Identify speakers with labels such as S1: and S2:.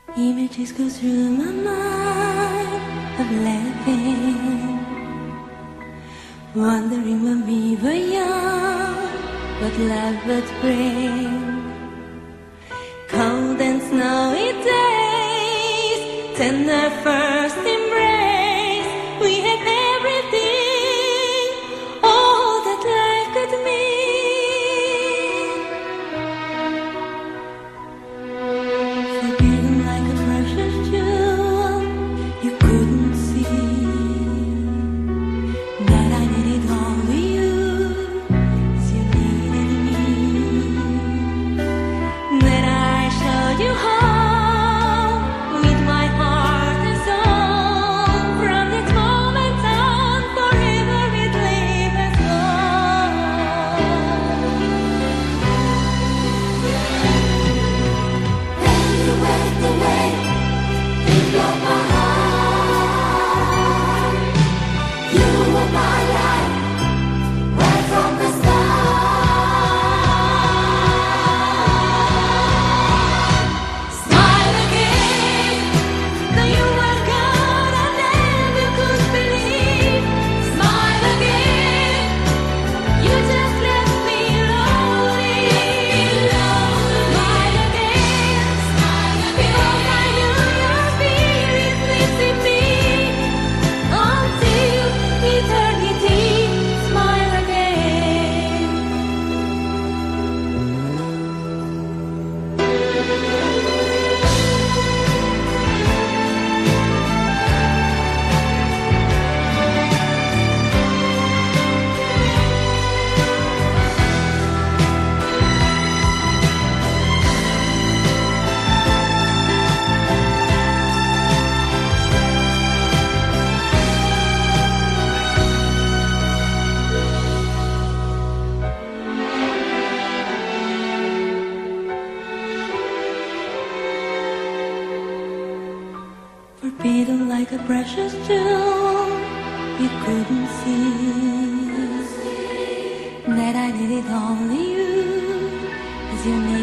S1: Images go through my mind of laughing, wondering when we were young, what love would bring. Cold and snowy days, tender first embrace. We had everything, all that life could mean. Forbidden like a precious jewel, you couldn't see that I needed only you, as you needed me. That I showed you home with my heart and soul. From this moment on, forever it live as
S2: Went away, you broke my heart. You were my life, right from the start.
S1: Smile again, though you were gone, I never could believe. Smile again, you just left me lonely. Smile again, because I knew your spirit lives in me until eternity. Smile again. Forbidden like a precious jewel, you couldn't see that I needed only you, as you